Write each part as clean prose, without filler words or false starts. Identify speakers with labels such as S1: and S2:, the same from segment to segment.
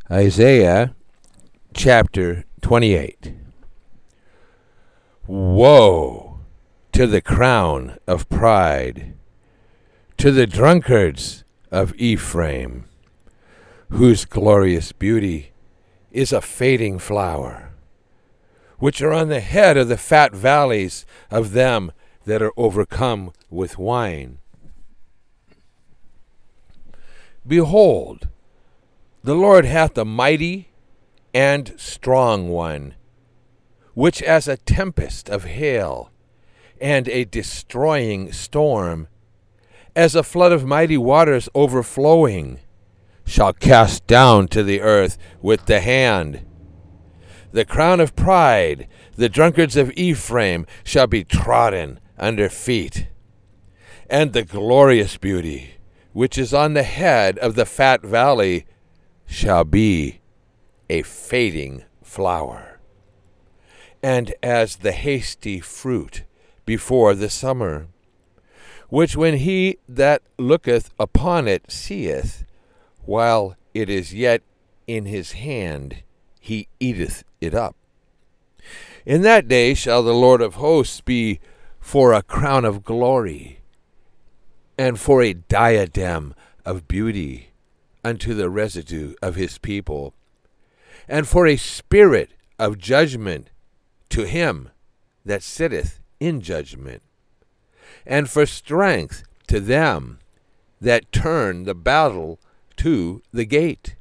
S1: Isaiah chapter 28. Woe to the crown of pride, to the drunkards of Ephraim, whose glorious beauty is a fading flower, which are on the head of the fat valleys of them that are overcome with wine. Behold, the Lord hath a mighty and strong one, which as a tempest of hail and a destroying storm, as a flood of mighty waters overflowing, shall cast down to the earth with the hand. The crown of pride, the drunkards of Ephraim, shall be trodden under feet, and the glorious beauty, which is on the head of the fat valley, shall be a fading flower, and as the hasty fruit before the summer, which when he that looketh upon it seeth, while it is yet in his hand, he eateth it up. In that day shall the Lord of hosts be for a crown of glory, and for a diadem of beauty unto the residue of his people, and for a spirit of judgment to him that sitteth in judgment, and for strength to them that turn the battle to the gate.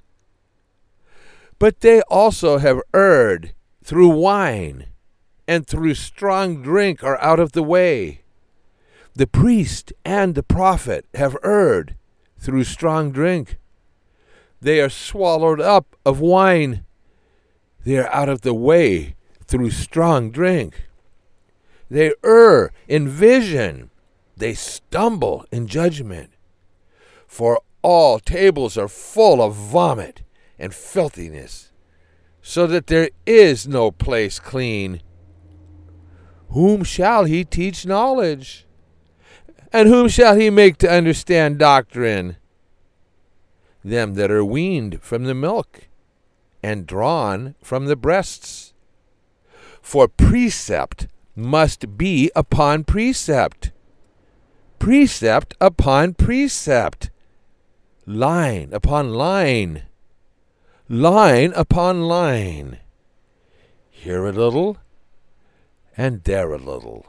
S1: But they also have erred through wine, and through strong drink are out of the way. The priest and the prophet have erred through strong drink. They are swallowed up of wine. They are out of the way through strong drink. They err in vision. They stumble in judgment. For all tables are full of vomit and filthiness, so that there is no place clean. Whom shall he teach knowledge? And whom shall he make to understand doctrine? Them that are weaned from the milk, and drawn from the breasts. For precept must be upon precept, precept upon precept, line upon line, line upon line, here a little, and there a little.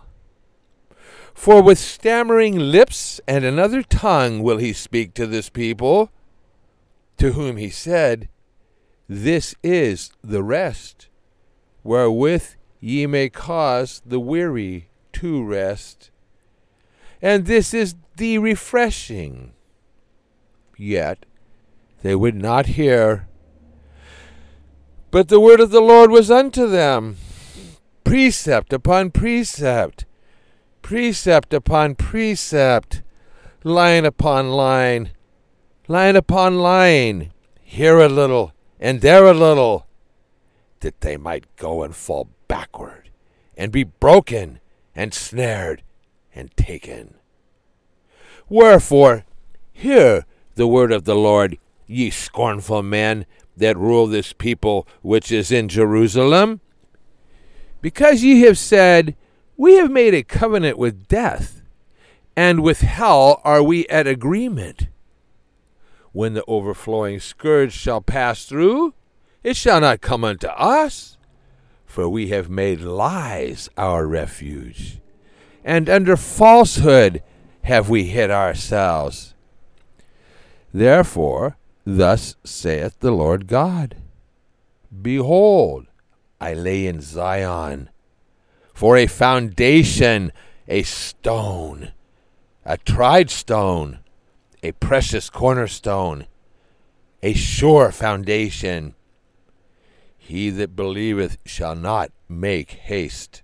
S1: For with stammering lips and another tongue will he speak to this people, to whom he said, This is the rest, wherewith ye may cause the weary to rest, and this is the refreshing. Yet they would not hear. But the word of the Lord was unto them, precept upon precept, precept upon precept, line upon line, line upon line, here a little, and there a little, that they might go and fall backward, and be broken, and snared, and taken. Wherefore, hear the word of the Lord, ye scornful men that rule this people which is in Jerusalem. Because ye have said, We have made a covenant with death, and with hell are we at agreement. When the overflowing scourge shall pass through, it shall not come unto us, for we have made lies our refuge, and under falsehood have we hid ourselves. Therefore, thus saith the Lord God, Behold, I lay in Zion for a foundation, a stone, a tried stone, a precious cornerstone, a sure foundation. He that believeth shall not make haste.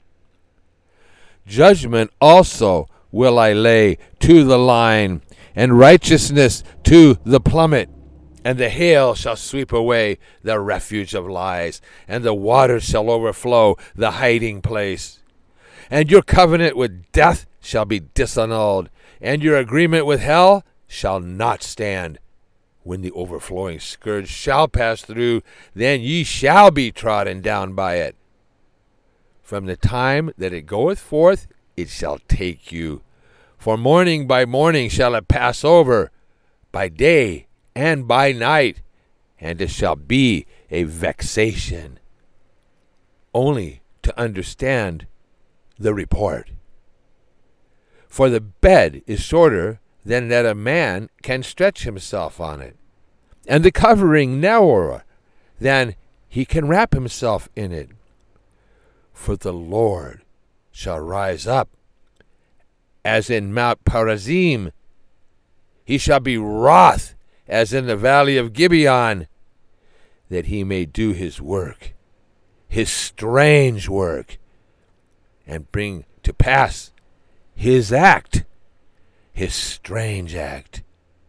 S1: Judgment also will I lay to the line, and righteousness to the plummet. And the hail shall sweep away the refuge of lies, and the waters shall overflow the hiding place. And your covenant with death shall be disannulled, and your agreement with hell shall not stand. When the overflowing scourge shall pass through, then ye shall be trodden down by it. From the time that it goeth forth, it shall take you. For morning by morning shall it pass over, by day and by night, and it shall be a vexation. Only to understand the report. For the bed is shorter than that a man can stretch himself on it, and the covering narrower than he can wrap himself in it. For the Lord shall rise up as in Mount Perazim. He shall be wroth as in the valley of Gibeon, that he may do his work, his strange work, and bring to pass his act, his strange act.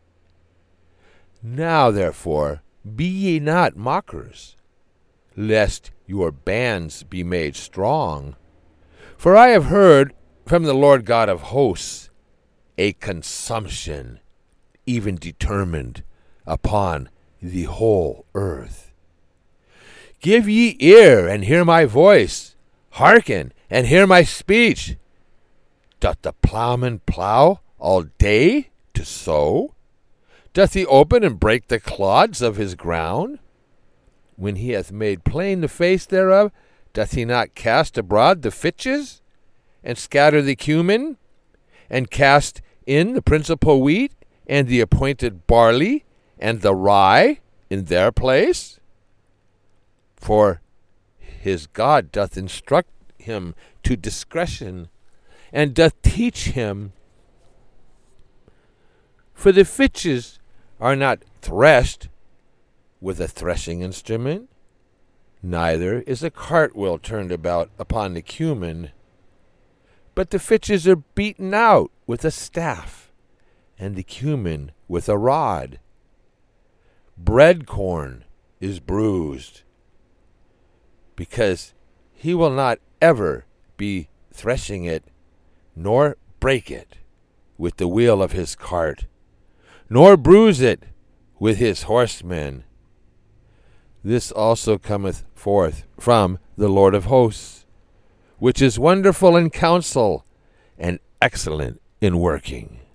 S1: Now therefore be ye not mockers, lest your bands be made strong. For I have heard from the Lord God of hosts a consumption, even determined upon the whole earth. Give ye ear, and hear my voice. Hearken, and hear my speech. Doth the plowman plow all day to sow? Doth he open and break the clods of his ground? When he hath made plain the face thereof, doth he not cast abroad the fitches, and scatter the cumin, and cast in the principal wheat, and the appointed barley, and the rye in their place? For his God doth instruct him to discretion, and doth teach him. For the fitches are not threshed with a threshing instrument, neither is a cartwheel turned about upon the cumin, but the fitches are beaten out with a staff, and the cumin with a rod. Bread corn is bruised, because he will not ever be threshing it, nor break it with the wheel of his cart, nor bruise it with his horsemen. This also cometh forth from the Lord of hosts, which is wonderful in counsel and excellent in working.